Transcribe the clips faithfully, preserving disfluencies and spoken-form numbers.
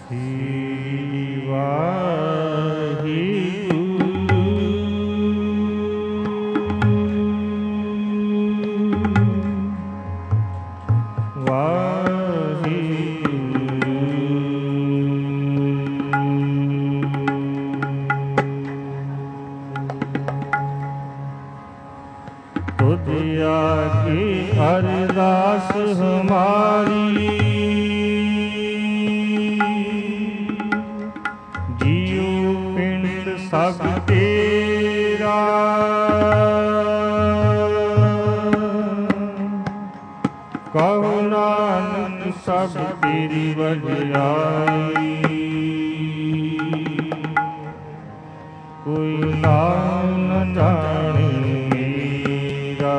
अरदास हमारी जियो पिंड सब तेरा, कहो नानक सब तेरी वडियाई, कोई नाम न जाने मेरा।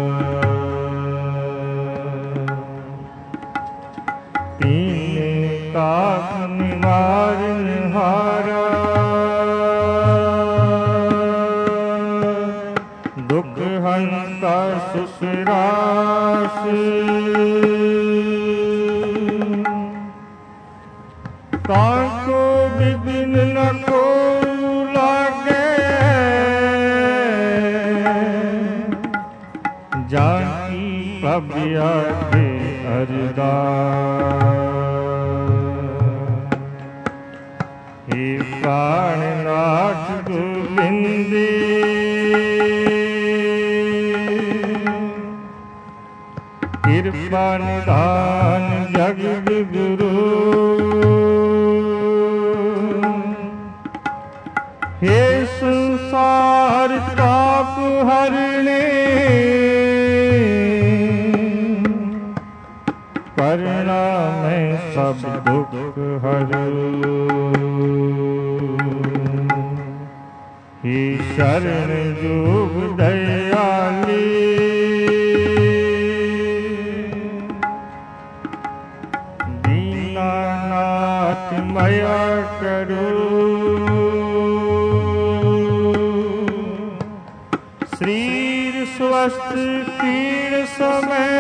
ताप निवारण हारा, दुख हंता सुसरास, ताको विघ्न न को लागे, जाकी प्रभया के अरदास। हे प्राणनाथ गोविंदे, कृपा निधान जगत गुरु, हे संसार ताप हरणे, करुणा में सब दुख हरो। हे शरण जोग दयाली, दीनानाथ मया करो। शरीर स्वस्थ पीड़ समय,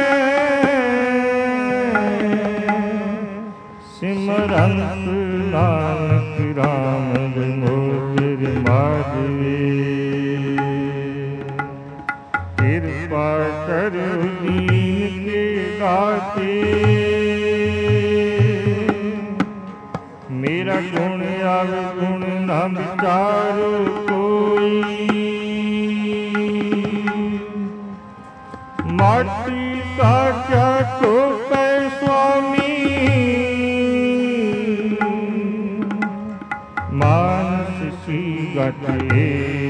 सिमरंत नानक राम मोर माधवे। कृपा करो दीन के दाते, मेरा गुण अवगुण न विचारो कोई। माटी का क्या तो पै स्वामी, मानस सी गति।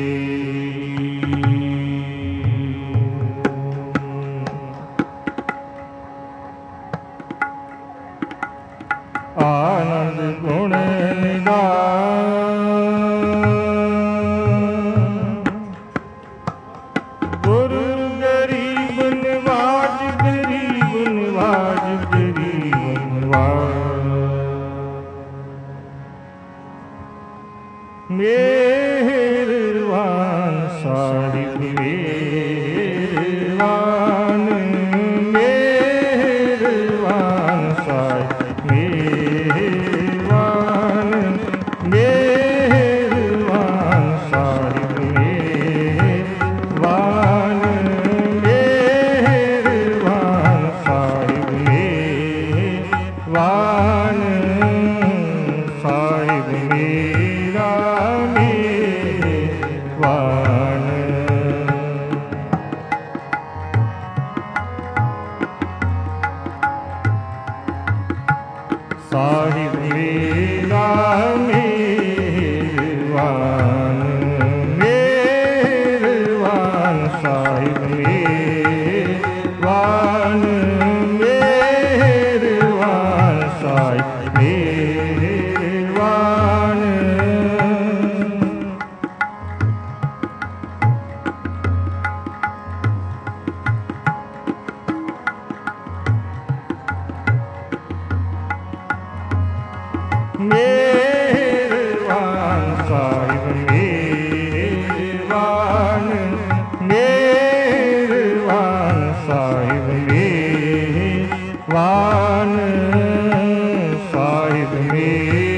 आनंद गुण निधान, गुरु गरीब निवाज, गरीब निवाज, गरीब निवाज। मेहरबान साहिब मेहरबान, मेहरबान साहिब मेहरबान, मेहरबान साहिब मेहरबान, मेहरबान साहिब मेहरबान, साहिब मेरा मेहरबान। साहिब मेरा मेहरबान, मेहरबान साहिब मेहरबान, मेहरबान साहिब मेहरबान। मेहरबान साहिब मेहरबान, मेहरबान साहिब मेहरबान, साहिब मेहरबान।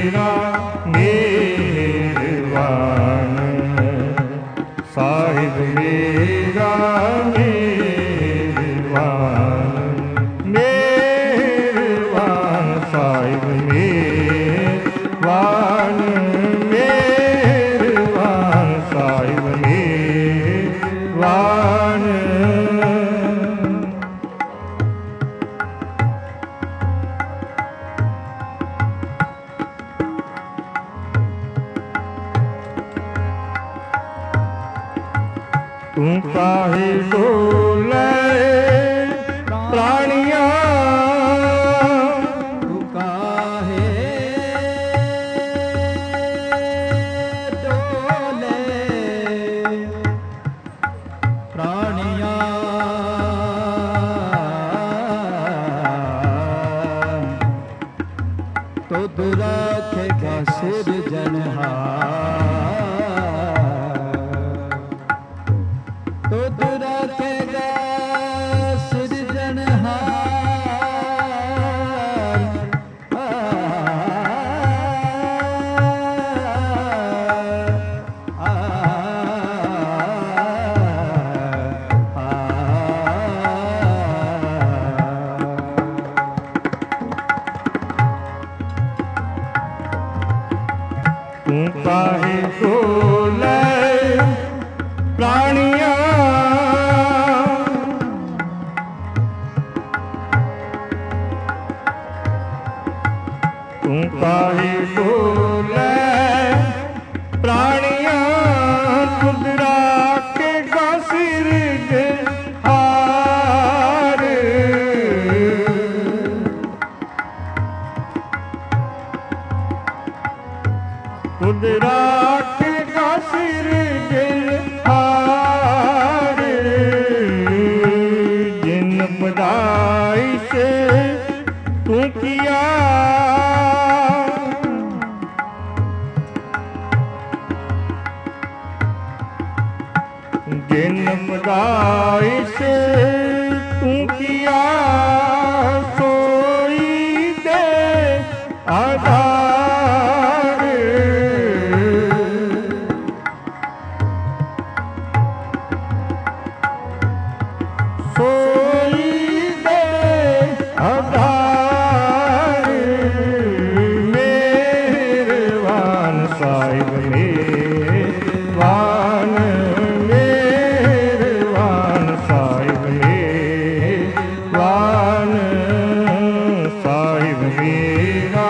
तू काहे डोले प्राणिया तू काहे डोले प्राणिया तुध रखेगा सिरजनहार तुध रखेगा सिरजनहार तू काहे डोले प्राणिया तू काहे डोले प्राणिया तुझ राखेगा सिरजनहार खुद राखेगा सिरजनहार जिन बदाई से तू किया जिन बदाई से तू किया सोई दे आधार सोई दे आधार मेहरबान साहिब मेहरबान मेहरबान साहिब मेहरबान साहिब मेरा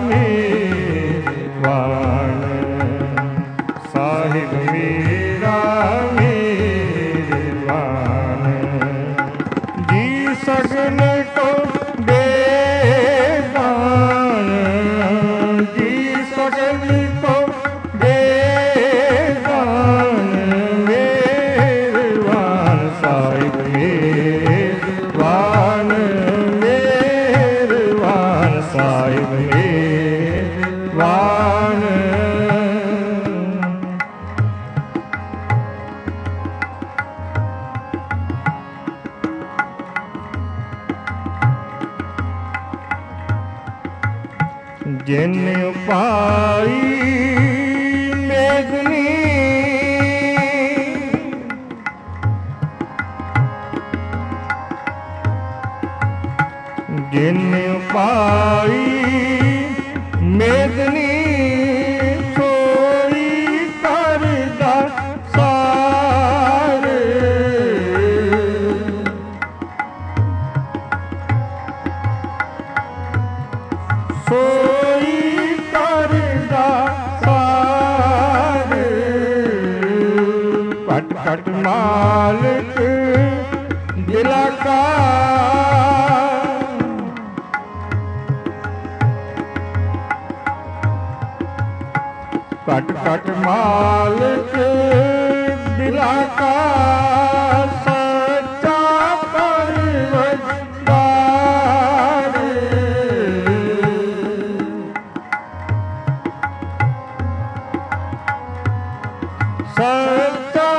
मेहरबान साहिब मेरा मेहरबान जी सगन को बेदान जी सगन को बेदान मेहरबान साहिब मेहरबान मेहरबान साहिब मेहरबान जिन पाई मेघनी जिन पाई मेघनी सोई करदा सार सोई करदा सार पट पट मालिक दिला का कट कट मालिक दिला का सच्चा परवरदिगार सच्चा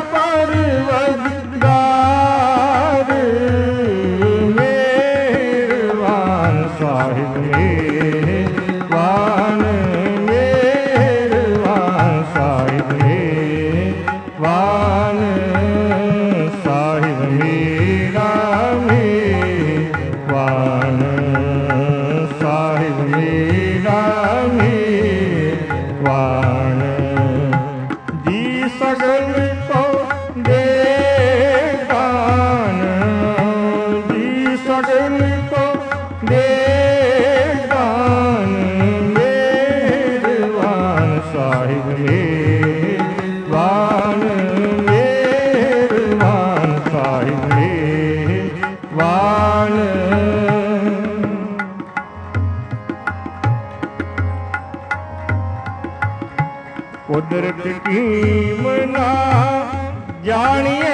परवरदिगार मेहरबान साहिब मेहरबान मेहरबान साहिब मेहरबान ਕੁਦਰਤ ਕੀਮ ਨਾ ਜਾਣੀਏ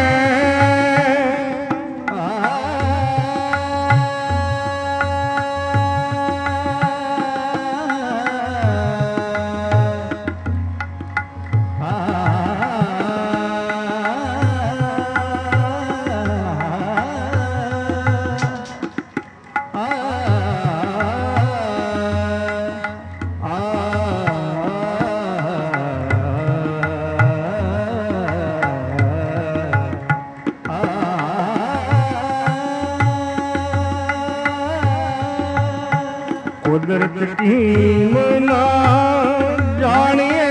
ਕੁਦਰਤ ਕੀਮ ਨਾ ਜਾਣੀਏ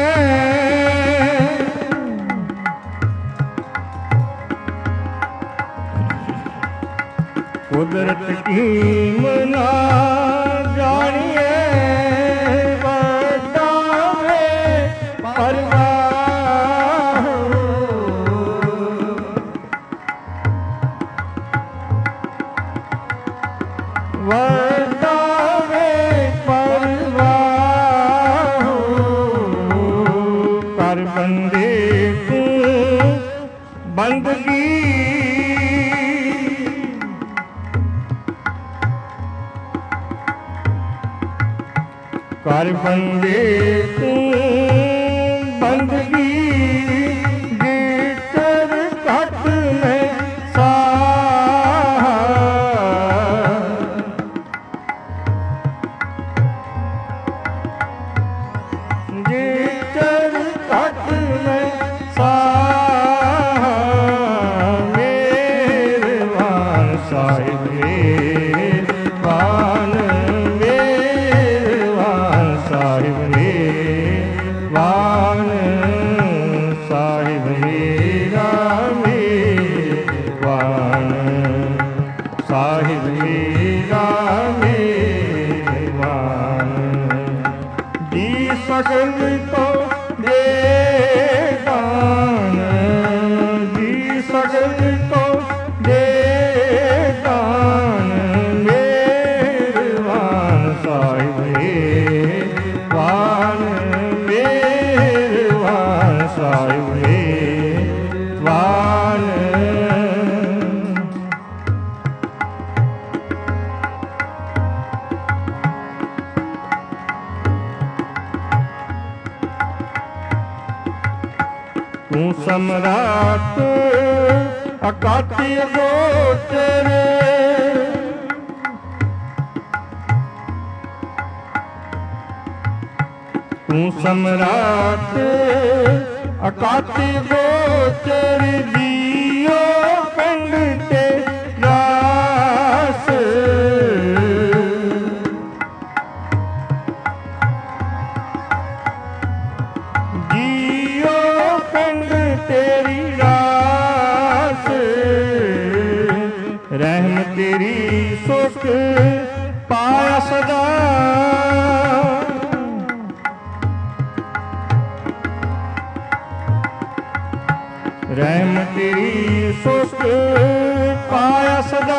ਕੁਦਰਤ ਕੀਮ ਨਾ ਜਾਣੀਏ ਵੱਡਾ ਵੇ ਪਰਵਾਹ ਵੱਡਾ ਕਰ ਬੰਦੇ ਤੂੰ ਬੰਦਗੀ ਕਰ ਬੰਦੇ ਤੂੰ ਬੰਦਗੀ ਜਿਤਰ ਘਟ ਮੈਂ ਸਾਹ ਜਿਤਰ ਘਟ ਮੈਂ ਸਾਹ ਮੇਰਵਾਨ ਸਾਹਿਬ ਮੇਰਵਾਨ ਮੇਰਵਾਨ ਸਾਹਿਬ ਮੇਰਵਾਨ ਸਾਹਿਬ ਮੇਰਾ ਮੇਰਵਾਨ ਸਾਹਿਬ ਮੇਰਾ ਮੇਰਵਾਨ ਜੀ ਸਕਲ ਕੋ ਦੇ ਦਾਨ ਜੀ ਸਕਲ ਕੋ ਦੇ ਦਾਨ ਮੇਰਵਾਨ ਸਾਹਿਬ ਮੇਰਵਾਨ ਮੇਰਵਾਨ ਸਾਹਿਬ ਮੇਰਵਾਨ ਤੂੰ ਸਮਰਾਟ ਅਕਾਤੀ ਗੋਚਰ ਤੂੰ ਸਮਰਾਟ ਅਕਾਤੀ ਗੋਚਰ ਜੀਓ ਪਿੰਡ ਤੇ ਰਾਸ ਜੀਓ ਪਿੰਡ ਤੇਰੀ ਰਾਸ ਰਹਿਮ ਤੇਰੀ ਸੁਖ ਪਾਇਆ ਸਦਾ ਰਹਿਮ ਤੇਰੀ ਸੁਖ ਪਾਇਆ ਸਦਾ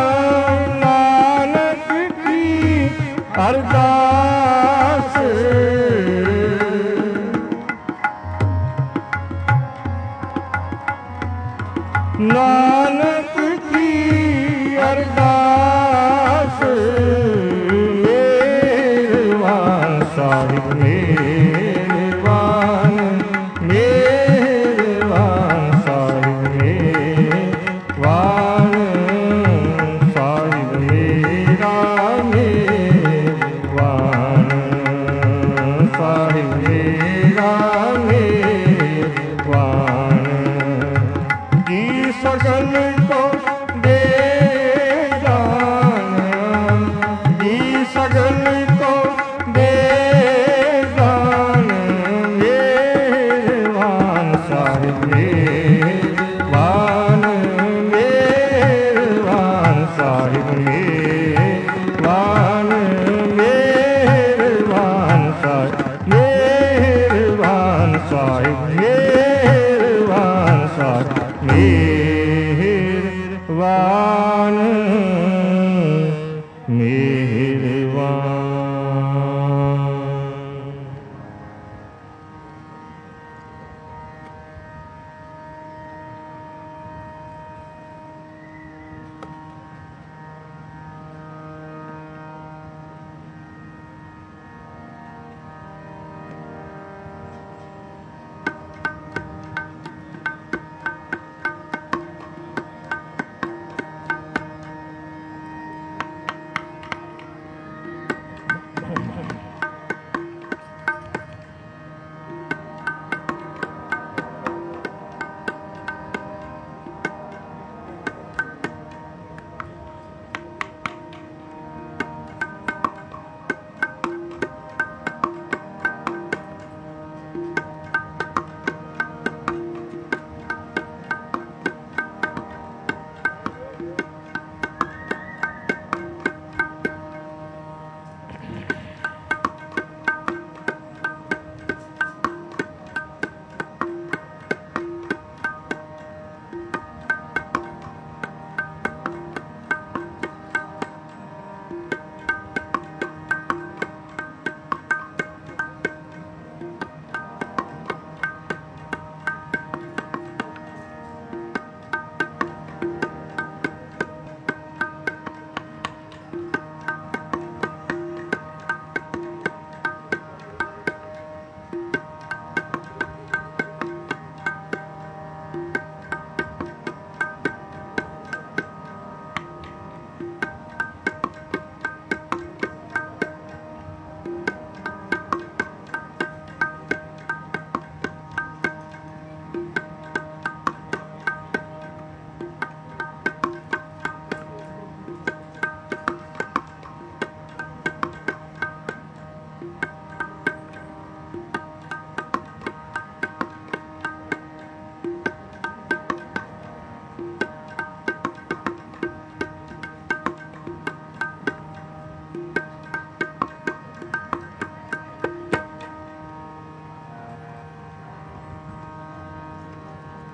ਨਾਨਕ ਕੀ ਅਰਦਾਸ ਨਾਨਕ ਕੀ ਅਰਦਾਸ ਮੇਰਵਾਨ ਸਾਹਿਬ ਮੇਰਵਾਨ ਮੇਰਵਾਨ ਸਾਹਿਬ ਮੇਰਵਾਨ ਸਾਹਿਬ ਮੇਰਾ ਮੇਰਵਾਨ ਸਾਹਿਬ ਮੇਰਾ ਮੇਰਵਾਨ ਜੀ ਸਕਲ ਕੋ ਦੇ ਦਾਨ ਜੀ ਸਕਲ ਕੋ ਦੇ ਦਾਨ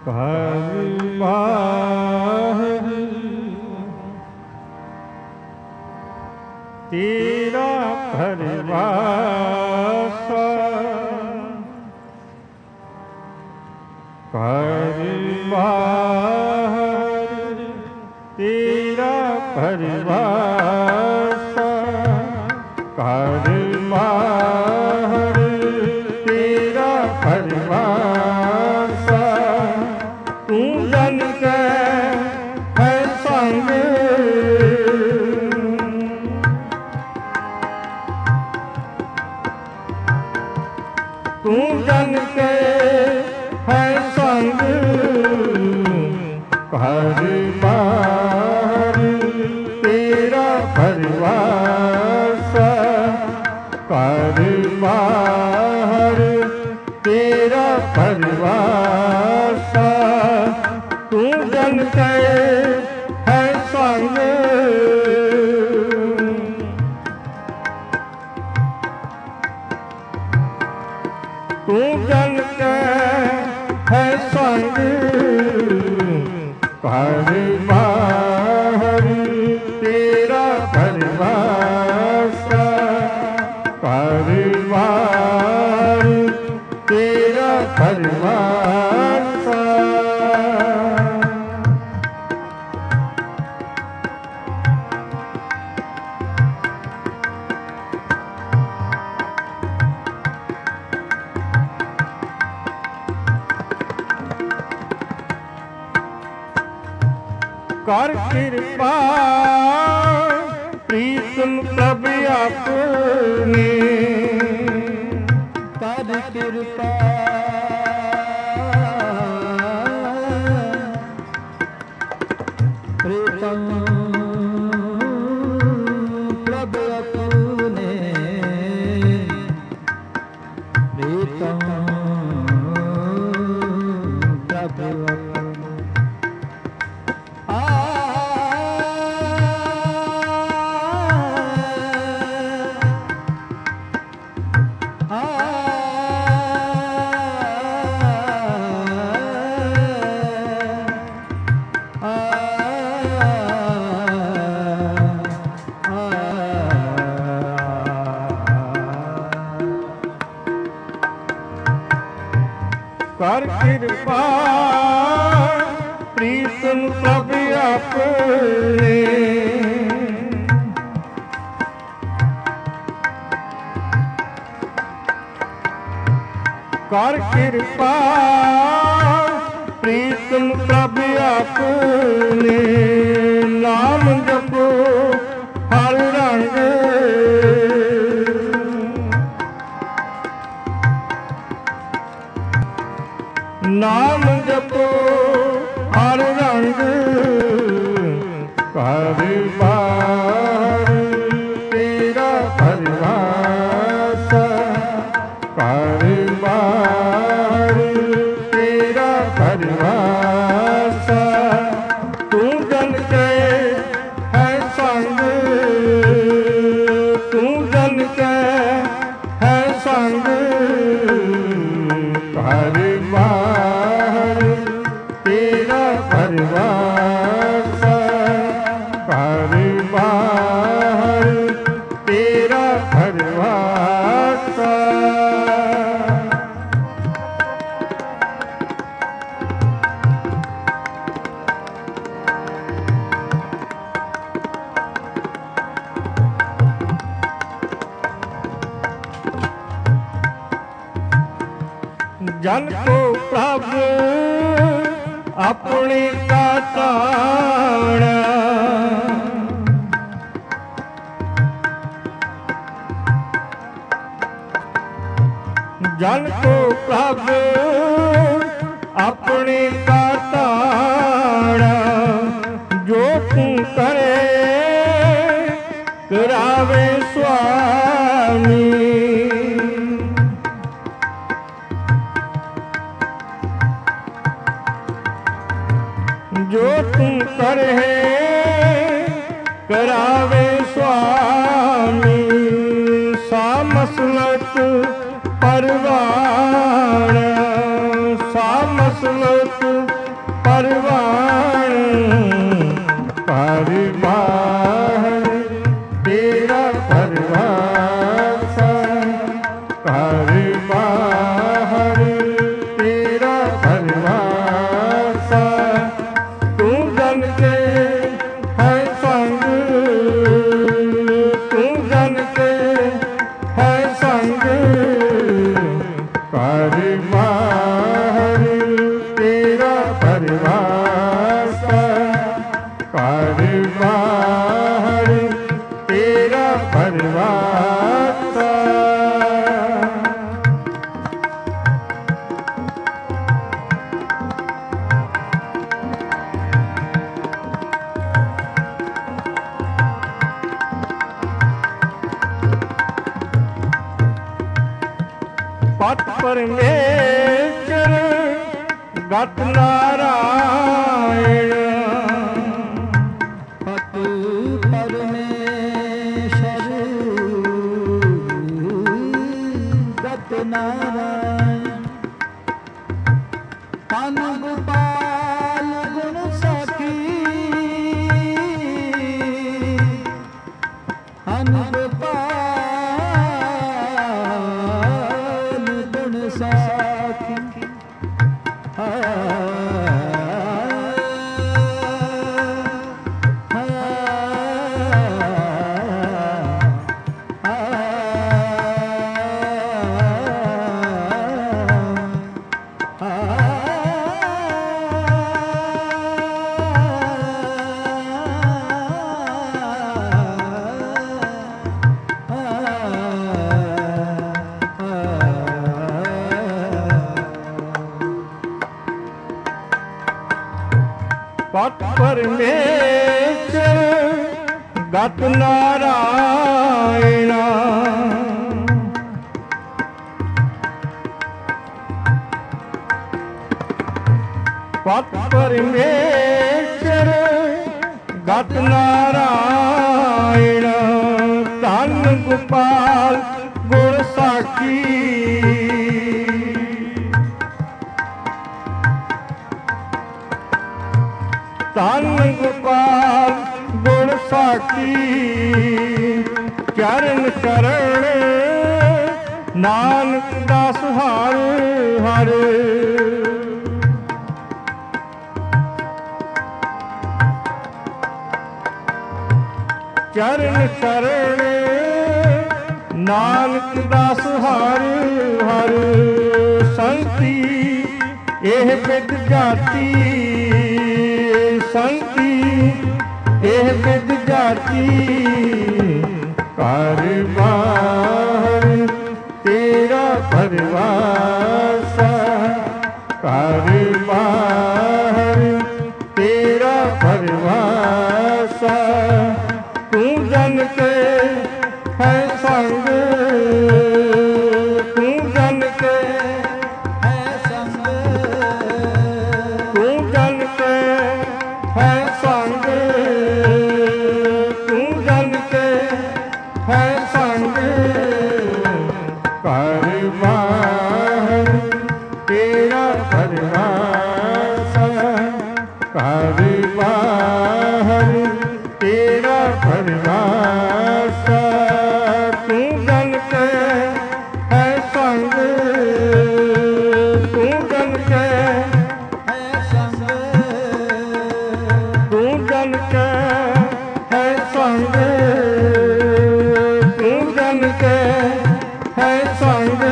तेरा भरवासा करवार तेरा भरवासा करवार तेरा भरवासा तू जन के है संग तू जन के है संग घर बार तेरा भरवासा घर बार तेरा भरवासा तू जन के है संग तू जन के है संग घर बार तेरा भरवासा घर बार तेरा भरवासा कर कृपा प्रीतम प्रभु अपने कर कृपा प्रीतम प्रभु अपने प्रीतम प्रभु अपने कर कृपा प्रीतम प्रभु अपने कर कृपा प्रीतम प्रभु अपने नाम जपो हर रंग नाम जपो हर रंग घर बार तेरा भरवासा घर बार तेरा भरवासा तू जन के है संग तू जन के है संग घर बार तेरा भरवासा घर बार तेरा भरवासा जन को प्रभु अपने का ताड़ा जन को प्रभु अपने का ताड़ा जो तू करे करावे स्वामी जो तुम करे करावे स्वामी सा मसलत परवान सा मसलत पत परमेश्वर गत नारायण पत परमेश्वर गत नारायण तन गोपाल गुण सखी तन गोपाल गुण सखी पत परमेश्वर गत नारायण पत परमेश्वर गत नारायण धन गोपाल गुण साखी धन गोपाल गुण साखी चरण चरण नानक दास हर हर चरण चरण नानक दास हर हर संति एह बिद जाति संति एह बिद जाति कर बाहर तेरा परवास कर बाहर तेरा परवास तू जन के है संग तू जन के है संग तू जन के है संग तू जन के है संग कर बाहर तेरा परवास कर बाहर तेरा परवास तू जन के है संग तू जन के है संग तू जन के है संग तू जन के है संग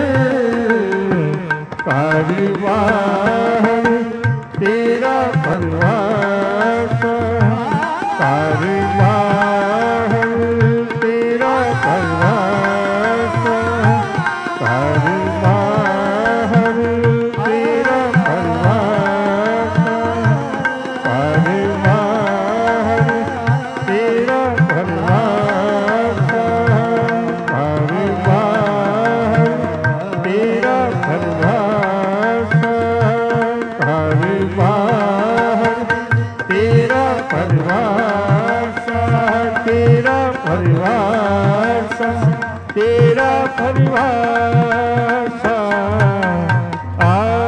कर बाहर तेरा परवास कर बाहर तेरा परवास कर बाहर तेरा परवास कर बाहर तेरा परवास कर बाहर तेरा परवास कर बाहर तेरा परवास तेरा परवास तेरा परवास आ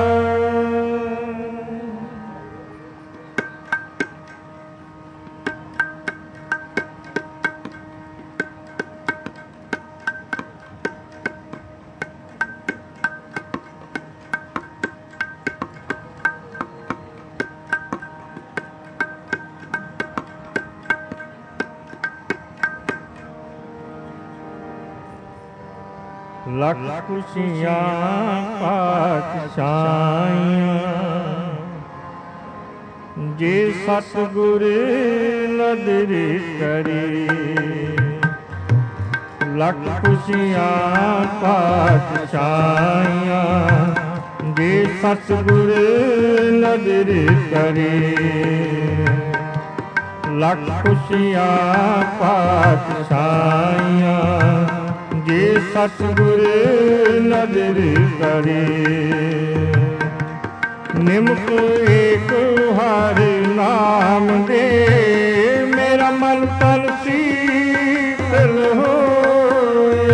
लख खुशियाँ पातशाहियाँ जे सतगुर नदर करे लख खुशियाँ पातशाहियाँ जे सतगुर नदर करे लख खुशियाँ पातशाहियाँ जे सतगुर नजर करे। निमक एक हरि नाम दे, मेरा मन तन शीतल होए।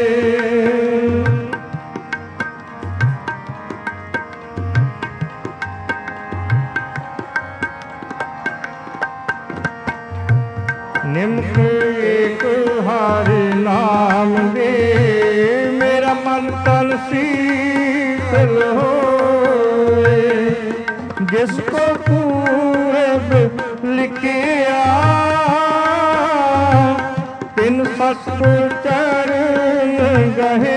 निमक एक हरि नाम दे, मेरा मन तन शीतल होए। जिसको पूरब लिखिया, तिन सतगुर चरण गहे।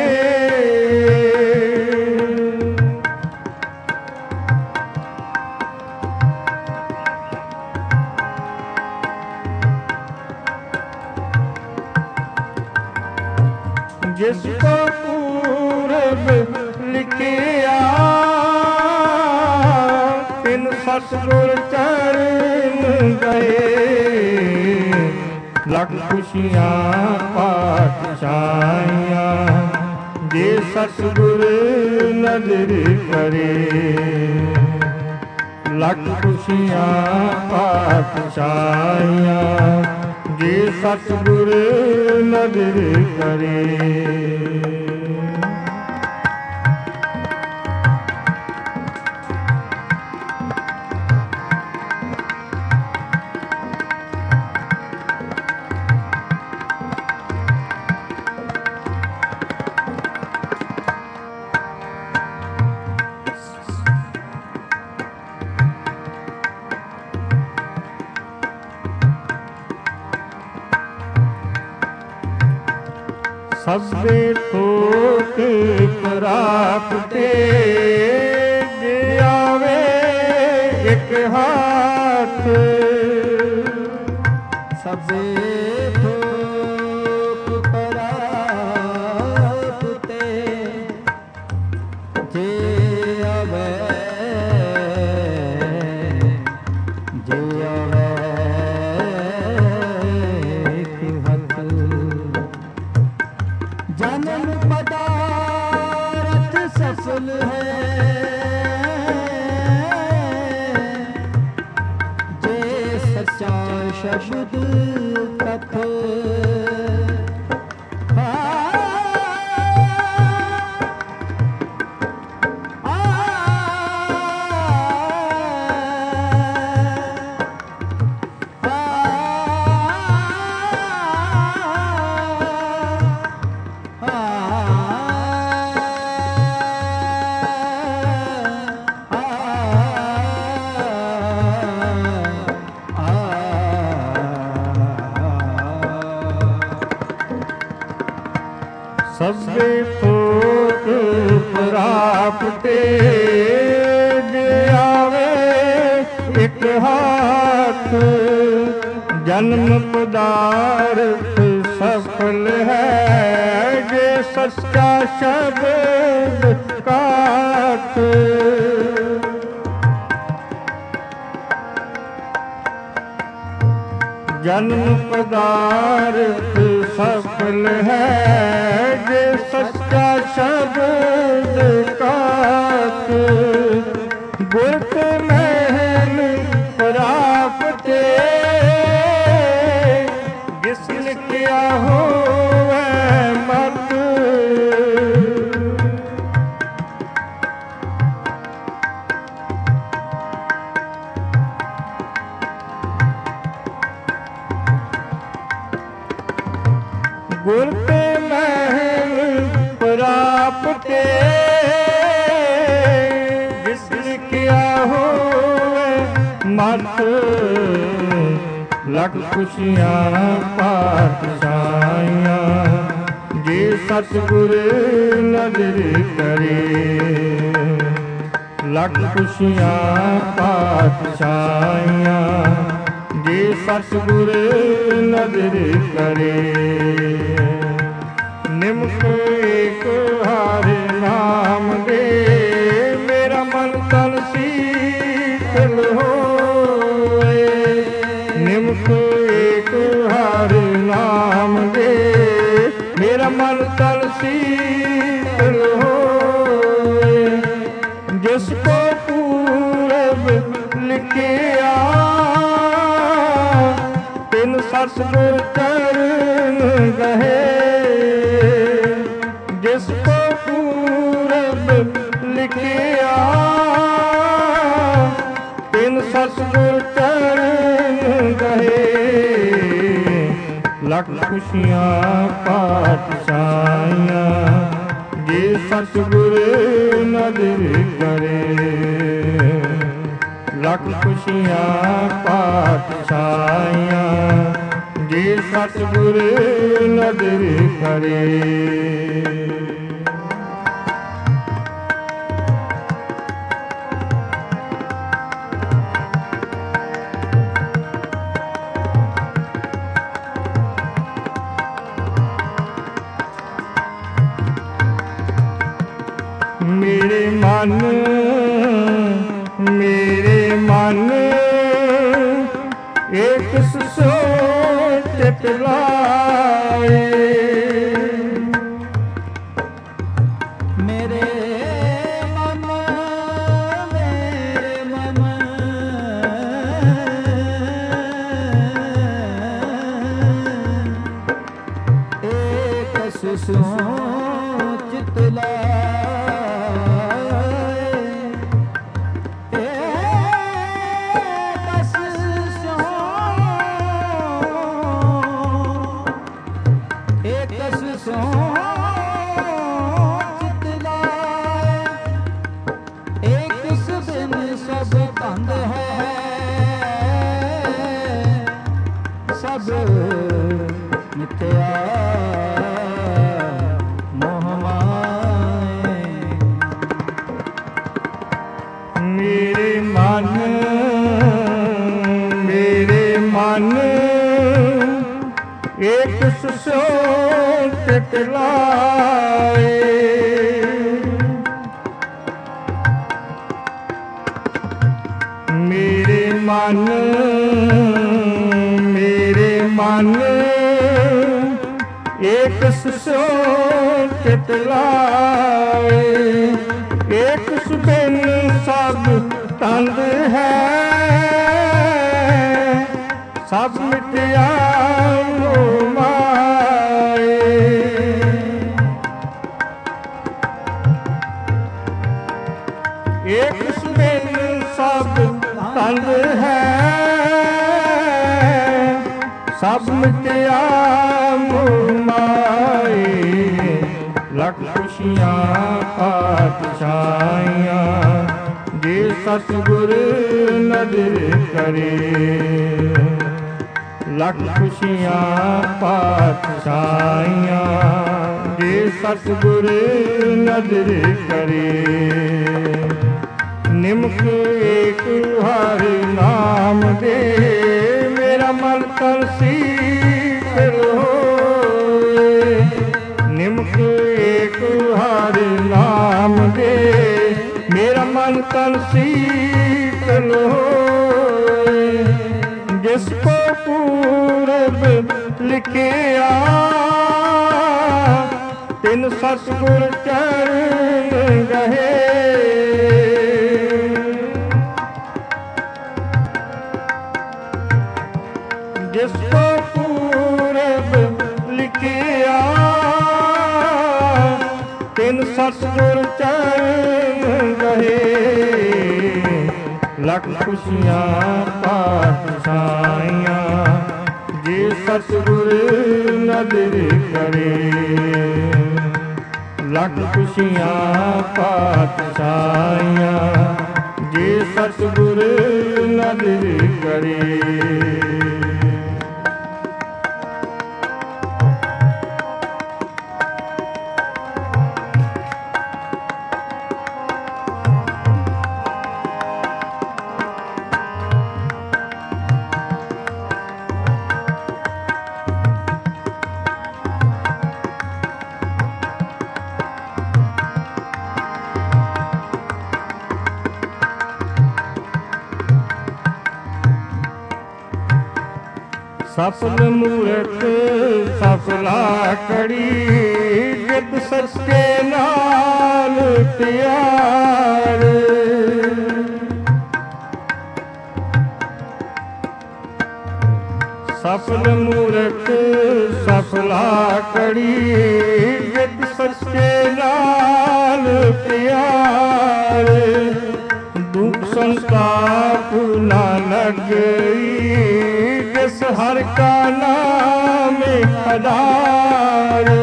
जिसको पूरब लिखिया, तिन सतगुर चरण गए। लख खुशियाँ पातशाहियाँ, जे सतगुर नजर करे। लख खुशियाँ पातशाहियाँ, जे सतगुर नजर करे। सबे थोक प्राप्ते, जे आवे एक हाथ। सबे थोक प्राप्ते, जे आवे जे आवे एक हाथ। जन्म पदार्थ सफल है, जे सच्चा शब्द कथ। सबे थोक प्राप्ते, जे आवे एक हाथ। जन्म पदार्थ सफल है, जे सच्चा शब्द काथ। जन्म पदार्थ सफल है, जे सच्चा शब्द काथ। गुर के महल प्राप्ते, जिसने किया हो मत। गुर के महल प्राप्ते, जिसने किया हो मत। लख खुशियाँ पातशाहियाँ, जे सतगुर नजर करे। लख खुशियाँ पातशाहियाँ, जे सतगुर नजर करे। निमक एक हरि नाम दे, मेरा मन तन शीतल होए। निमक एक हरि नाम दे, मेरा मन तन शीतल हो। ਜਿਸ ਕੋ ਪੂਰਬ ਲਿਖਿਆ ਤਿਨ ਸਤਿਗੁਰ ਚਰਨ ਗਹੇ। ਜਿਸ ਕੋ ਪੂਰਬ ਲਿਖਿਆ ਤਿਨ ਸਤਿਗੁਰ ਚਰਨ ਗਹੇ। ਲੱਖ ਖੁਸ਼ੀਆਂ ਪਾਤਸ਼ਾਹੀਆਂ ਜੇ ਸਤਿਗੁਰ ਨਦਰ ਕਰੇ। ਲੱਖ ਖੁਸ਼ੀਆਂ ਪਾਤਸ਼ਾਹੀਆਂ ਜੇ ਸਤਿਗੁਰ ਨਦਰ ਕਰੇ। ਮੇਰੇ ਮਨ ਮੇਰੇ ਮਨ ਇੱਕ ਸੋਚ ਲਾਏ। ਮੇਰੇ ਮਨ ਮੇਰੇ ਮਨ ਇੱਕ ਸੋਚ ਲਾਏ। ਮਿੱਥਿਆ ਮੋਹ ਮਾਏ। ਮੇਰੇ ਮਨ ਮੇਰੇ ਮਨ ਇੱਕ ਸੋਚ ਲਾਏ। ਮੇਰੇ ਮਨ ਮੇਰੇ ਮਨ ਇੱਕ ਸੋਚ ਲਾਏ। ਇੱਕ ਸੁਬਿਨ ਸਭ ਤੰਦ ਹੈ ਸਭ ਮਿਟਿਆ ਮੋਹ ਮਾਏ। ਇੱਕ ਸੁਬਿਨ ਸਭ ਤੰਦ ਹੈ ਸਭ ਮਿਟਿਆ ਮੋਹ ਮਾਏ। ਲੱਖ ਖੁਸ਼ੀਆਂ ਪਾਤਸ਼ਾਹੀਆਂ ਜੇ ਸਤਿਗੁਰ ਨਦਰ ਕਰੇ। ਲੱਖ ਖੁਸ਼ੀਆਂ ਪਾਤਸ਼ਾਹੀਆਂ ਜੇ ਸਤਿਗੁਰ ਨਦਰ ਕਰੇ। ਨਿਮਕ ਏਕ ਹਰ ਨਾਮ ਦੇ ਮੇਰਾ ਮਨ ਤਨ ਸੀਤਲ ਹੋਏ। ਨਿਮਕ ਏਕ ਹਰ ਨਾਮ ਦੇ ਮੇਰਾ ਮਨ ਤਨ ਸੀਤਲ ਹੋਏ। ਜਿਸ ਕੋ ਪੂਰਬ ਲਿਖਿਆ ਤਿਨ ਸਤਿਗੁਰ ਚਰਨ ਗਹੇ। ਜਿਸ ਕੋ ਪੂਰਬ ਲਿਖਿਆ ਤਿਨ ਸਤਿਗੁਰ ਚਰਨ ਗਹੇ। ਲੱਖ ਖੁਸ਼ੀਆਂ ਪਾਤਸ਼ਾਹੀਆਂ ਜੇ ਸਤਿਗੁਰ ਨਦਰ ਕਰੇ। ਲੱਖ ਖੁਸ਼ੀਆਂ ਪਾਤਸ਼ਾਹੀਆਂ ਜੇ ਸਤਿਗੁਰ ਨਦਰ ਕਰੇ। ਸਫਲ ਮੂਰਤ ਸਫਲਾ ਕੜੀ ਜਿਤ ਸੱਚੇ ਨਾਲ ਪਿਆਰ। ਸਫਲ ਮੂਰਖ ਸਫਲਾ ਕੜੀ ਜਿਤ ਸੱਚੇ ਨਾਲ ਪਿਆਰੇ ਦੁਖ ਸੰਤਾਪ ਨਾ ਲੱਗਈ ਜਿਸ ਹਰ ਕਾ ਨਾਮ ਆਧਾਰੇ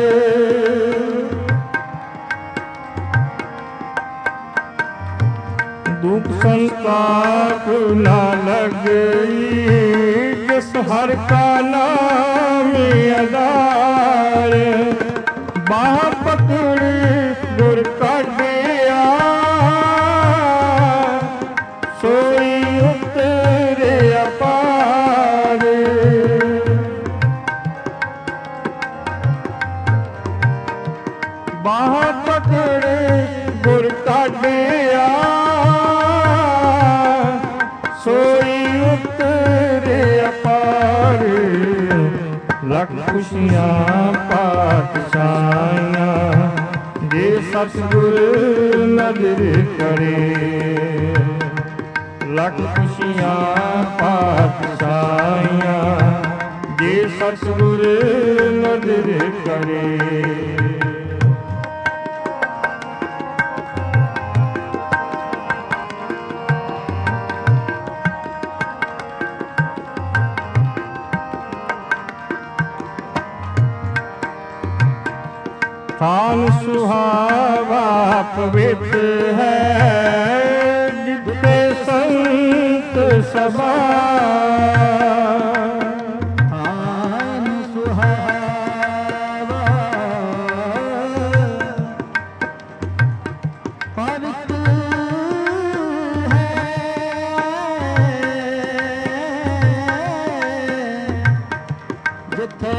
दुख संताप ना लगई जिस हर का नाम आधार बाह पकड़ गुर काढ़िया सोई उतरे अपार बाह पकड़ गुर काढ़िया सोई उतरे अपार लख खुशियाँ पातशाहियाँ जे सतगुर नदर करे लख खुशियाँ पातशाहियाँ जे सतगुर नदर करे थान सुहावा पवित्र है जिते संत सभा थान सुहावा पवित्र है जिथे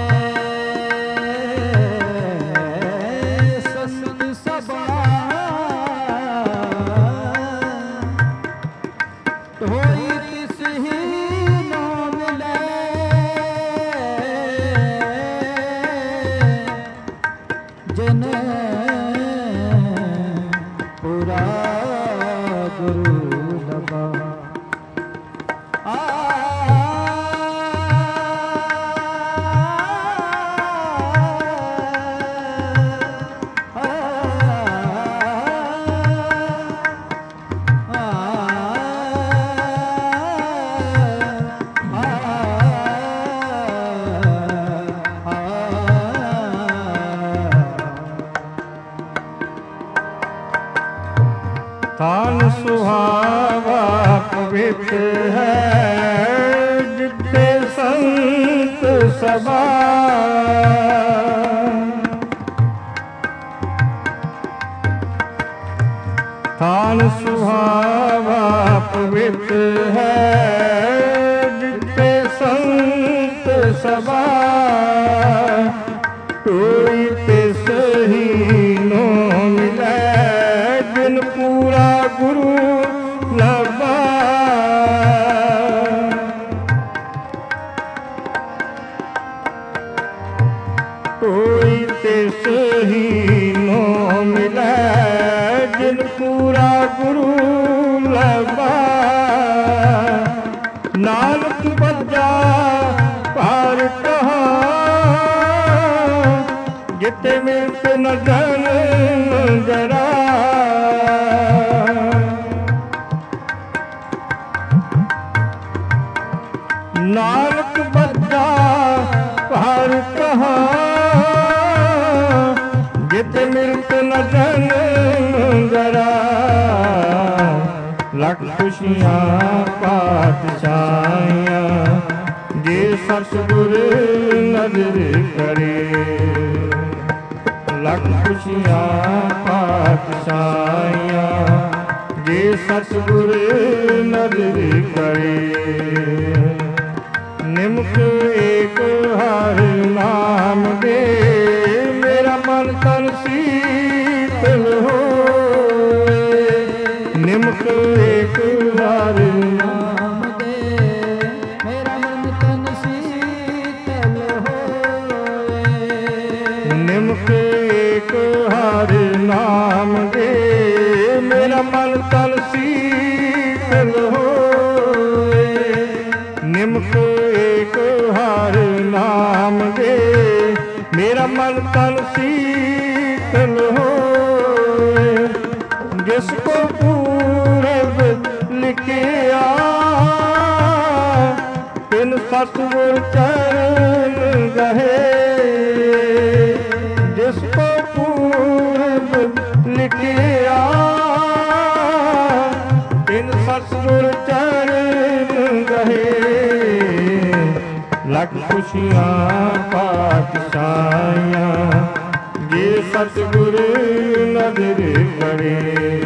थान सुहावा पवित्र है जिते संत सभा थान सुहावा पवित्र है जिते संत सभा कोई तिस ही नो मिले जिन पूरा गुरु लबा कोई तिस ही नो मिले जिन पूरा गुरु लबा नानक बजा पार कहा जिते मिलत न जन जरा नानक बजा पार कहा जित मिलत न जन जरा लख खुशियाँ पातशाहियाँ जे सतगुर नजर करे लख खुशियाँ पातशाहियाँ जे सतगुर नजर करे निमक एक हर नाम दे मेरा मन तन शीतल होए निमक एक हर नाम दे मेरा मन तन शीतल होए निमक एक हर नाम दे मेरा मन तन शीतल होए निमक एक हर जिसको पूरब लिखिया तिन सतगुर चरण गहे। जिसको पूरब लिखिया तिन सतगुर चरण गहे। लख खुशियाँ पातशाहियाँ जे सतगुर नदर करे।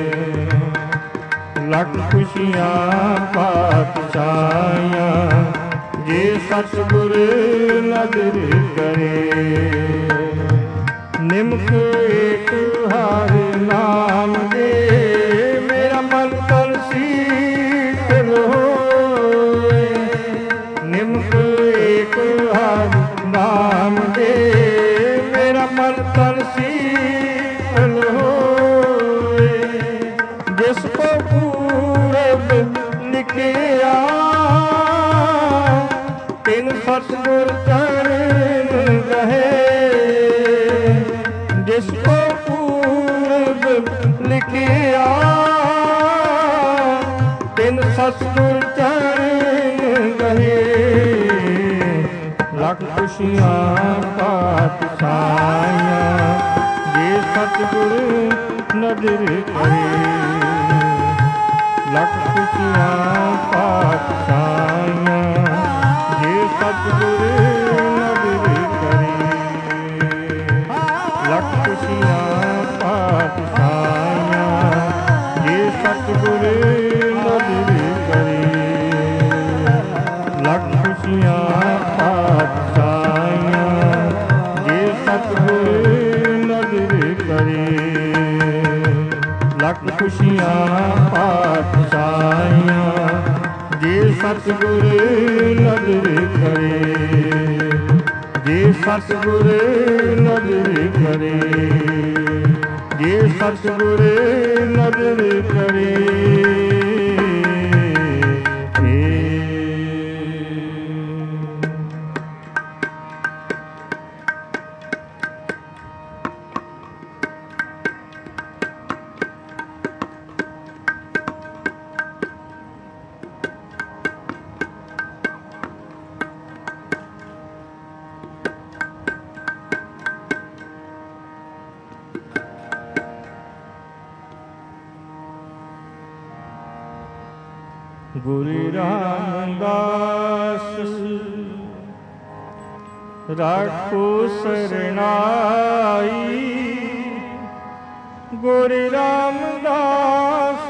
लख खुशियाँ पातशाहियाँ जे सतगुर नदर करे। निमक एक हर नाम दे मेरा मन तन शीतल होए। निमक एक हर नाम दे मेरा मन तन शीतल होए। जिसको पूरब लिखिया तिन सतगुर चरण गहे। जिसको पूरब लिखिया तिन सतगुर चरण गहे। लख खुशियाँ पातशाहियाँ जे सतगुर नदर करे। लख खुशियाँ पातशाहियाँ जे सतगुर नदर करे। लख खुशियाँ पातशाहियाँ जे सतगुर नदर करे। लख खुशियाँ पातशाहियाँ जे सतगुर नदर करे। लख खुशियाँ पातशाहियाँ जे सतगुर नदर करे। जे सतगुर नदर करे। जे सतगुर नदर करे। गुरु रामदास राखो सरनाई। गुरु रामदास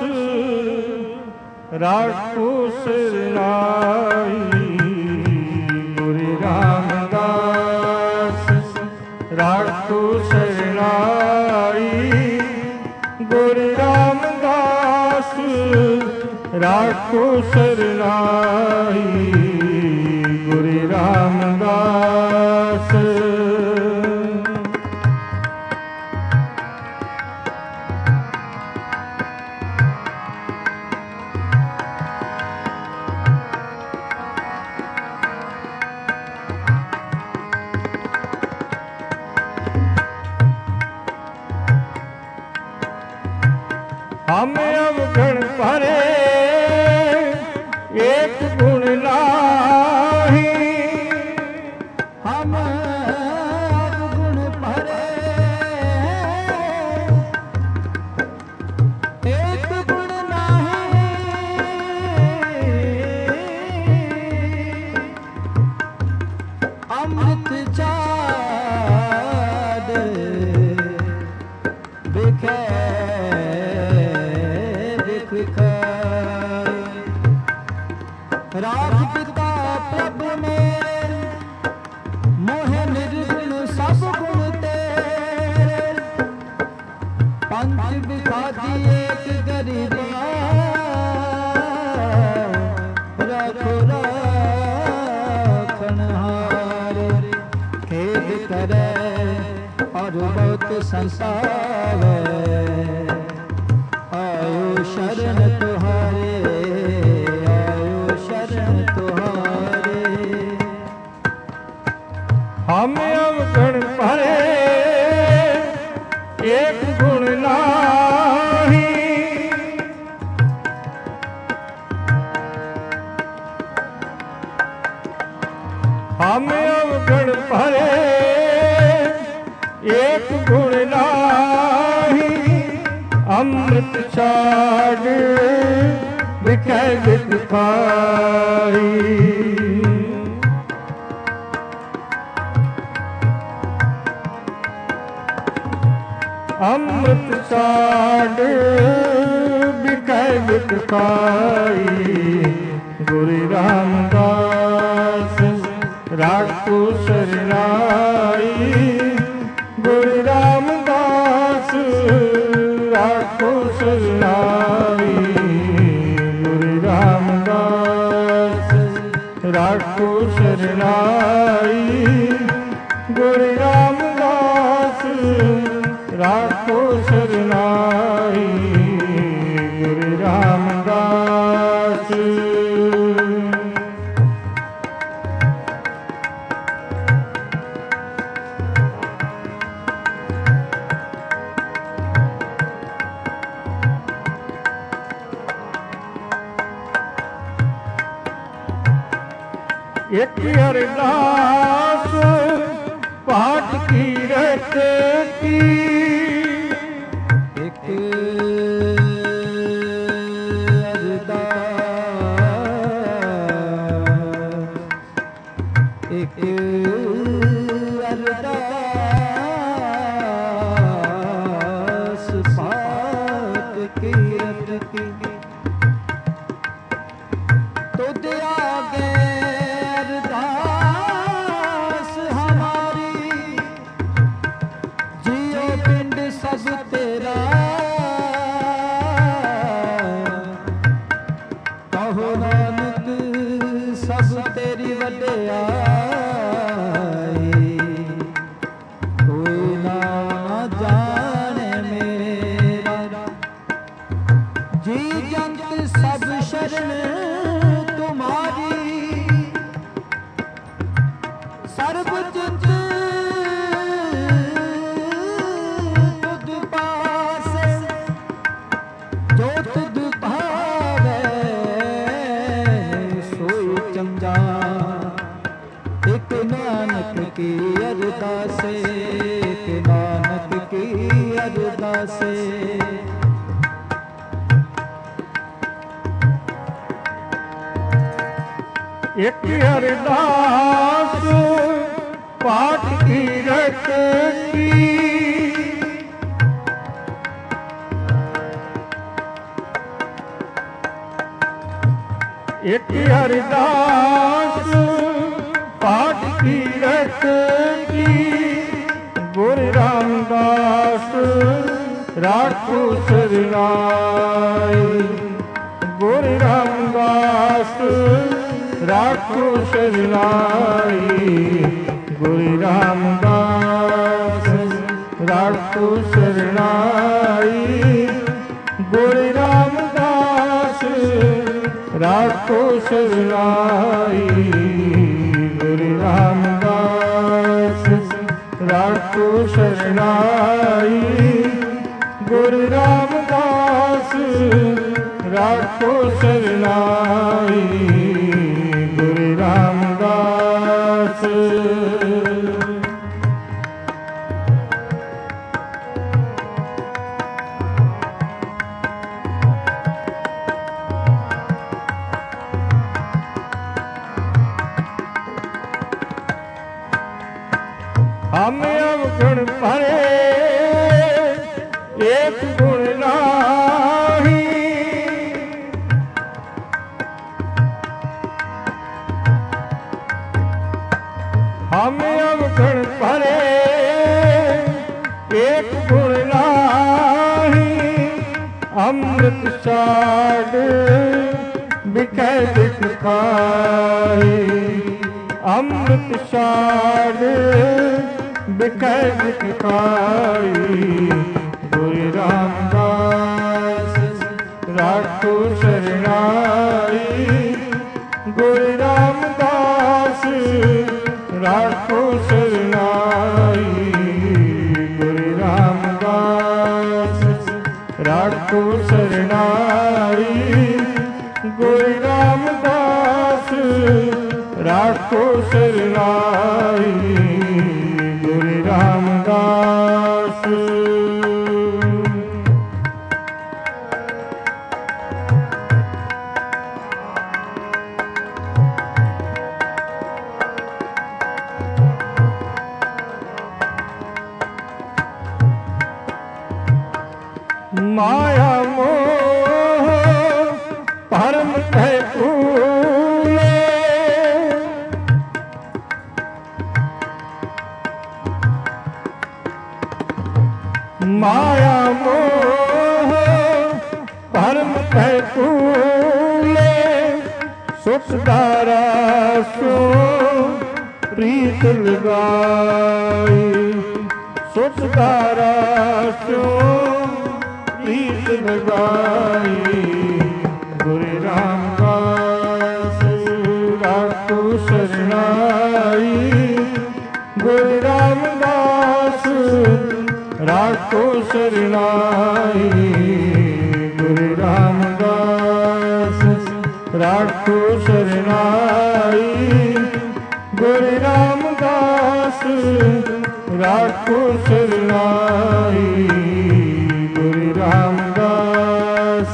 राखो सरनाई। गुरु रामदास राखो सरनाई। गुरु रामदास राखो सरनाई। गुरु रामदास हम अवगण भरे एक गुण नाही। हम अवगुण भरे एक गुण नाही। अमृत चाद बिखे राज पिता प्रभु मेरे मोह निर्गुण सब गुण तेरे। पंच विखाती एक गरीबा रखो राखन हारे। खेद करे और बहुत संसावे आयो शरण तुहारे। हम अवगण भरे एक गुण नाही। हम अवगुण भरे एक गुण नाही, अमृत छाड़ बिकै बिक खाई। अमृत छाड़ बिकै बिक खाई, गुरु रामदास राखो शरणाई। गुरु रामदास राखो शरणाई, गुरु रामदास राखो शरणाई। गुरु रामदास राखो शरणाई, गुरु रामदास। एक अरदास पाठ की रट की, एक अरदास एक अरदास पाठ की रट की, तो दया आगे सब तेरा, कहो नानक सब तेरी वड्याई। कोई ना जाने मेरा, जी जंत सब शरण तुम्हारी। सर्व चित एक नानक की अरदासे, एक नानक की अरदासे। एक अरदास पाठ की रट की, एक अरदास पाठ की रट की। गुरु रामदास राखो शरणाई, गुरु रामदास राखो शरणाई। गुरु रामदास राखो शरणाई, गुरु रामदास राखो शरणाई। गुरु रामदास राखो शरणाई, गुरु रामदास राखो शरणाई। गुरु रामदास हम अवगुण भरे एक गुण नाही, हम अवगुण भरे एक गुण नाही। अमृत छाड़ बिकै बिक खाई, अमृत छाड़ बिकै बिक खाई। गुरु रामदास राखो शरणाई, गुरु रामदास राखो शरणाई। गुरु रामदास राखो शरणाई, गुरु रामदास राखो सरनाई गुरु रामदास। माया मोह भरम है भूले, माया मोह भरम है भूले, सुख दारा सो प्रीत लगाई, सुख दारा सो प्रीत लगाई गुरु रामदास। राखो सरनाई गुरु रामदास, राखो सरनाई गुरु रामदास, राखो सरनाई गुरु रामदास, राखो सरनाई गुरु रामदास।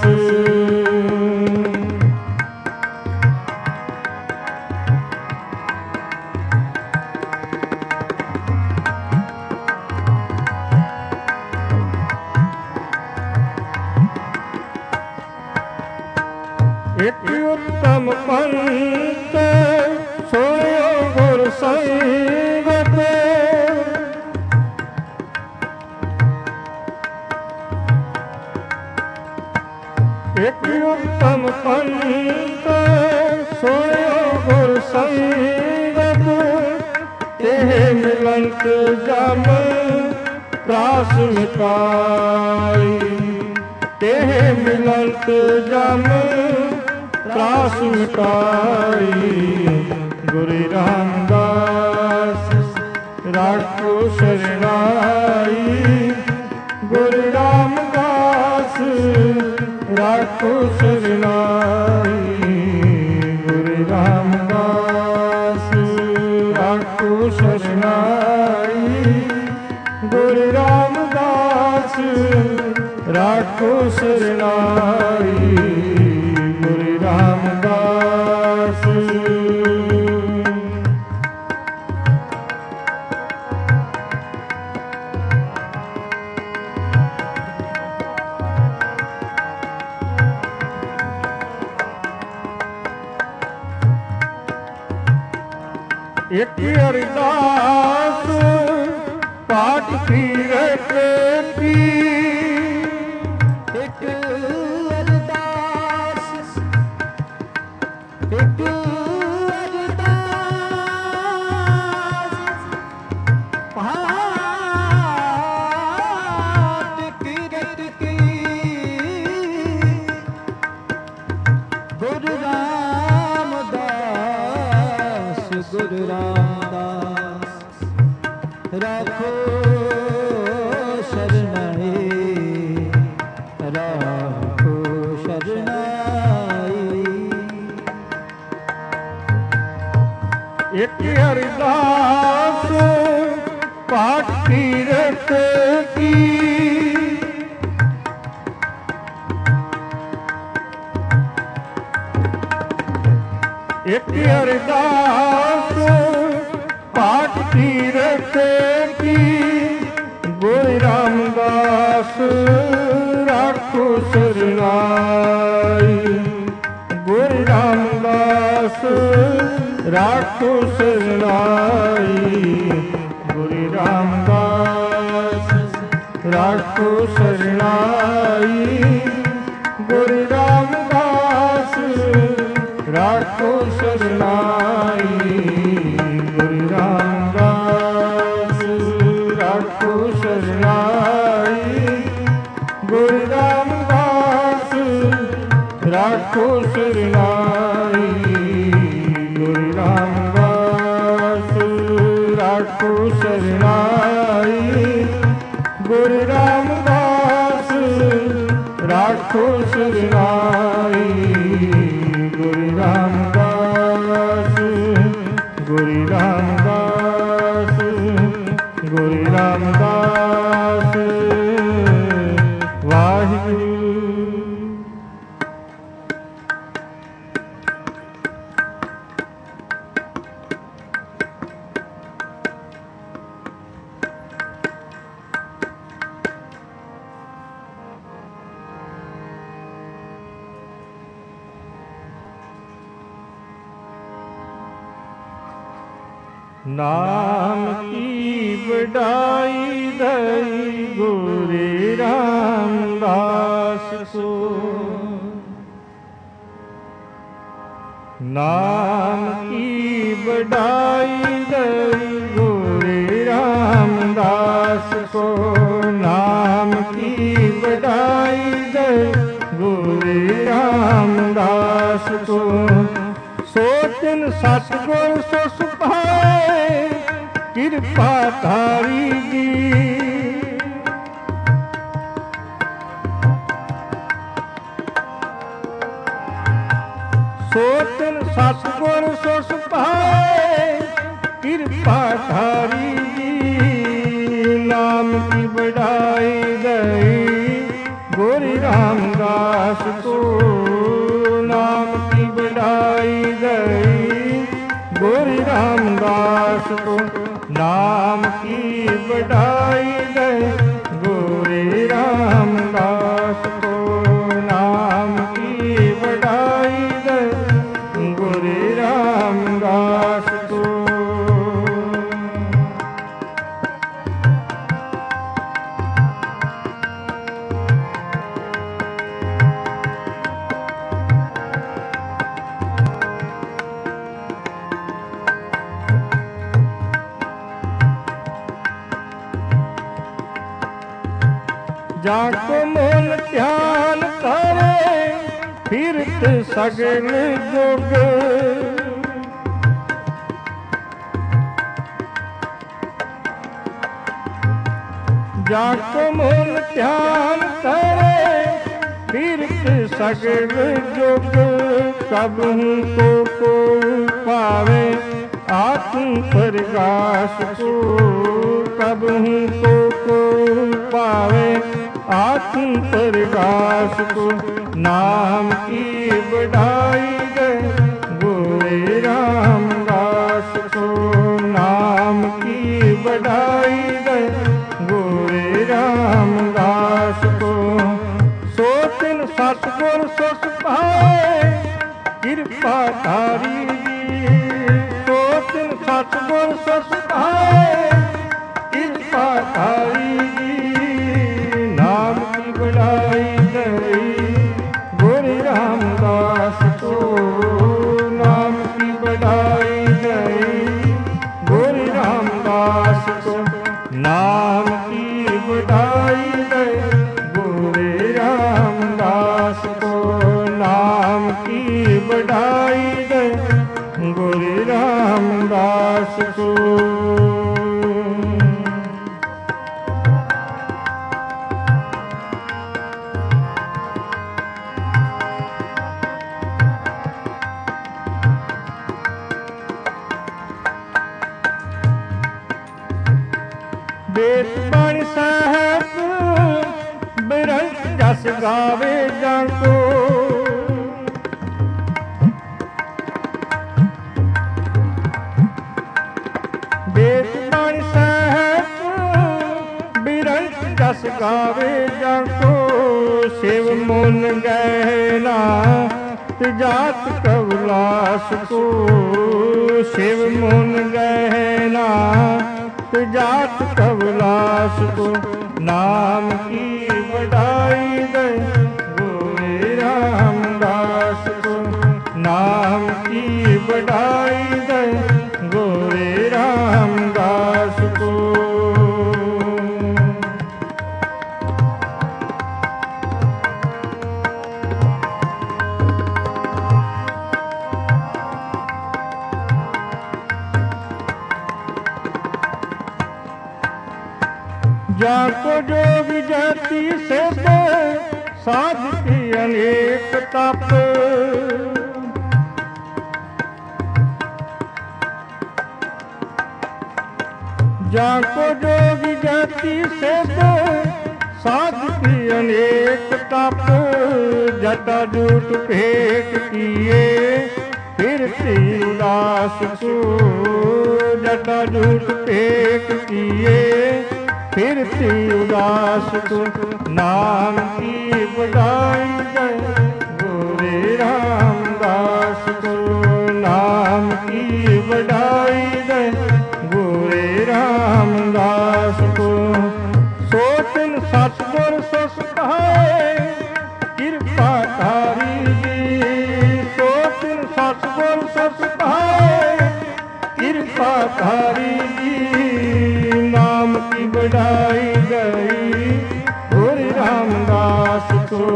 एक उत्तम पंथ सोयो गुर संगत, एक उत्तम पंथ सोयो गुर संगत, तेह मिलंत जम प्रास मिटाई, तेह मिलंत जम प्रास मिटाई गुरु रामदास। राखो सरनाई गुरु रामदास, राखो सरनाई गुरु रामदास, राखो सरनाई गुरु रामदास, राखो सरनाई गुरु रामदास। एक अरदास पाठ तीरथ की, एक अरदास, एक अरदास पाठ तीरथ की, गुरु रामदास, गुरु रामदास, राखो शरणाई, राखो शरणाई। एक अरदास पाठ तीरथ की, एक अरदास पाठ तीरथ की, गुरु रामदास राखो सरनाई, गुरु रामदास राखो सरनाई गुरु रामदास, राखो सरनाई गुरु रामदास, राखो सरनाई गुरु रामदास, राखो सरनाई गुरु रामदास, राखो सरनाई गुरु रामदास, राखो सरनाई गुरु रामदास, राखो सरनाई गुरु रामदास। नाम की बढ़ाई दई गुरु रामदास को। नाम की बढ़ाई दई गुरु रामदास को। नाम की बढ़ाई दई गुरु रामदास को। सोचन सतगुर सो सुभाए कृपा धारी जी। सोचन सतगुर सो सुभाए कृपा धारी जी। नाम की बढ़ाई गई गुरु रामदास को। नाम की बढ़ाई गई गुरु रामदास को। नाम की बढ़ाई गई गुरु रामदास को। नाम की बढ़ाई गई गुरु रामदास को। जाको मोल ध्यान करे फिरत सगल जुग। जाको मोल ध्यान करे फिरत सगल जुग। कबहू को को पावे आत्म प्रकाश को। कबहू को को पावे आत्म प्रकाश को। नाम की बढ़ाई गई गुरु रामदास को। नाम की बढ़ाई गई गुरु रामदास को। सोचन सतगुर सो सुभाए कृपा धारी जी। सोचन सतगुर सो सुभाए कृपा धारी जी। नाम की बढ़ाई गई गुरु रामदास को। नाम की बढ़ाई गई गुरु रामदास को। नाम की बढ़ाई गई गुरु रामदास को। नाम की बढ़ाई गई गुरु रामदास को। बेत बाणी साहब बिरंत जस गावे जाको। बेत बाणी साहब बिरंत जस गावे जाको। शिव मुन गहना जात कवलास को। शिव मुन गहना जात कवलास को। नाम की बढ़ाई गई गुरु रामदास को। नाम की बढ़ाई गई गुरु रामदास को। जाको जोग जाति से साधती अनेक तप। जाको जोग जाति से साधती अनेक तप। जटा जूट फेंक किए फिरती उदास को। जटा जूट फेंक किए फिरती उदास को। नाम की बढ़ाई गई गुरु रामदास को। नाम की बढ़ाई गई धारी जी नाम की बढ़ाई गई गुरु रामदास को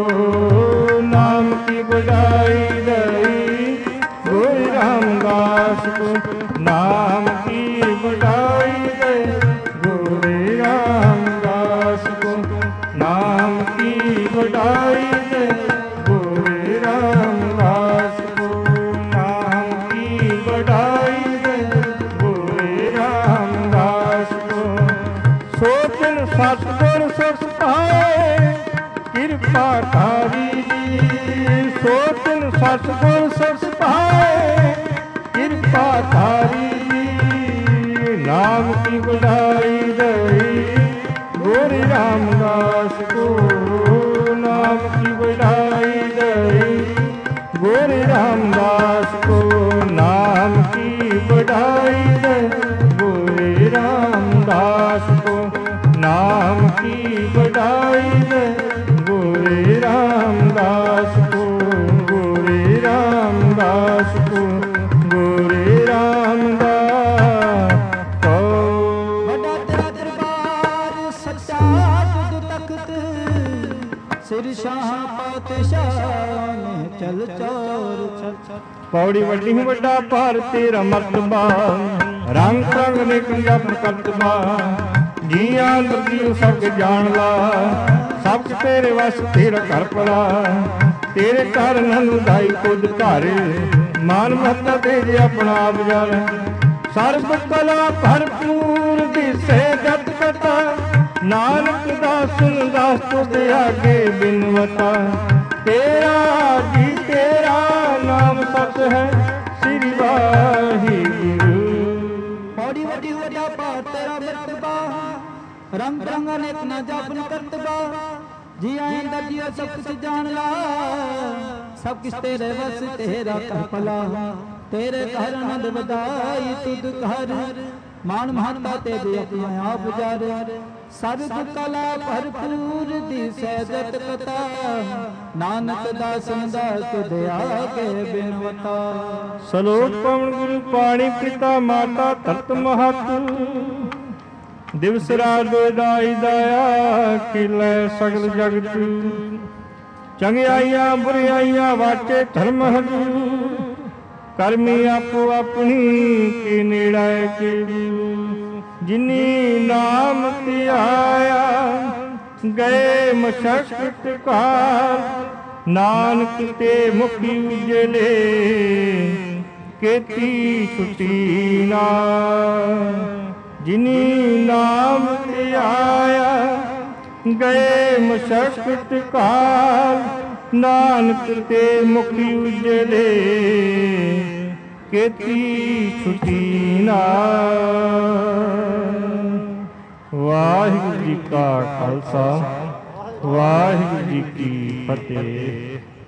नाम की बढ़ाई गई गुरु रामदास को नाम की बढ़ाई गई गुरु रामदास को नाम की बढ़ाई गई गुरु रामदास को नाम की बढ़ाई गई गुरु रामदास को सोचन सतगुर सुख पाए कृपा धारी जी सोचन सतगुर सुख पाए कृपा धारी जी नाम की बढ़ाई गई गुरु रामदास को नाम की बढ़ाई गई गुरु रामदास को नाम की बढ़ाई गई गुरु रामदास को नाम की बढ़ाई गई गुरु रामदास को गुरु रामदास को गुरु रामदास को ਵੱਡਾ ਤੇਰਾ ਦਰਬਾਰ ਸੱਚਾ ਤੁਧ ਤਖਤ ਸਿਰ ਸ਼ਾਹ ਪਾਤਸ਼ਾਹ ਨੇ ਚਲ ਚੋਰ ਛਲ ਪੌੜੀ ਵੱਡੀ ਵੱਡਾ ਭਾਰ ਤੇਰਾ ਮਰਤਬਾ ਰੰਗ ਰੰਗ ਨੇ ਕੰਜਪ ਕਰਤਬਾ ਜੀਆਂ ਦੁਰਜੀਉ ਸਭ ਜਾਣ ਲਾ ਸਭ ਤੇਰੇ ਵਸ ਤੇਰਾ ਘਰ ਪੜਾ ਤੇਰੇ ਘਰ ਨੰਨੂ ਦਾਈ ਕੁਦ ਘਰ ਮਾਨ ਮਹਤਾ ਦੇ ਜੇ ਆਪਣਾ ਆਪ ਜਾਣ ਸਰਬ ਕਲਾ ਭਰਪੂਰ ਦਿਸੇ ਜਤ ਕਤਾ ਨਾਨਕ ਦਾਸਨ ਦਾਸ ਤੁਧ ਆਗੇ ਬਿਨਵਤਾ ਤੇਰਾ ਜੀ ਤੇਰਾ ਨਾਮ ਸਤ ਹੈ ਸ੍ਰੀ ਵਾਹਿਗੁਰੂ ਪੌੜੀ ਵੱਡੀ ਵੱਡਾ ਭਾਰ ਤੇਰਾ ਮਰਤਬਾ ਰੰਗ ਰੰਗ ਅਨੇਕ ਨਾ ਜਾਪਨ ਕਰਤਬਾ ਜੀ ਆਇੰਦਾ ਜੀ ਸਭ ਕੁਛ ਜਾਣ ਲਾ ਸਭ ਕਿਸ ਤੇਰੇ ਵਸ ਤੇਰਾ ਕਰ ਭਲਾ ਤੇਰੇ ਘਰ ਆਨੰਦ ਵਧਾਈ ਤੁਧ ਘਰ ਮਾਨ ਮਹੱਤਾ ਤੇਰੇ ਆਪਣਾ ਆਪ ਜਰ ਸਰਬ ਕਲਾ ਭਰਪੂਰ ਦੀ ਸਹਿਜਤ ਕਤਾ ਨਾਨਕ ਦਾਸਨ ਦਾ ਤੁਧ ਆਗੇ ਬਿਨਵਤਾ ਸਲੋਕ ਪਵਨ ਗੁਰੂ ਪਾਣੀ ਪਿਤਾ ਮਾਤਾ ਧਰਤ ਮਹਤ ਦਿਵਸ ਰਾਤ ਦੋਇਦਾਈ ਦਾਇਆ ਕਿਲੇ ਸਗਲ ਜਗਤ ਚੰਗਿਆਈਆਂ ਬੁਰਿਆਈਆਂ ਵਾਟੇ ਧਰਮ ਹਜੂਰ ਕਰਮੀ ਆਪੋ ਆਪਣੀ ਕੀ ਨੇੜੇ ਕੀ ਜਿਨੀ ਨਾਮ ਧਿਆਇਆ ਗਏ ਮਸ਼ਕਤ ਕਾਲ ਨਾਨਕ ਤੇ ਮੁਖੀ ਉਜਲੇ ਕੀਤੀ ਛੁਟੀ ਨਾ ਜਿਨੀ ਨਾਮ ਧਿਆਇਆ ਗਏ ਮਸ਼ਕਤ ਕਾਲ ਨਾਨਕ ਤੇ ਮੁਖੀ ਉਜਲੇ ਕੀਤੀ ਛੁਟੀ ਨਾ ਵਾਹਿਗੁਰੂ ਜੀ ਕਾ ਖਾਲਸਾ ਵਾਹਿਗੁਰੂ ਜੀ ਕੀ ਫਤਿਹ।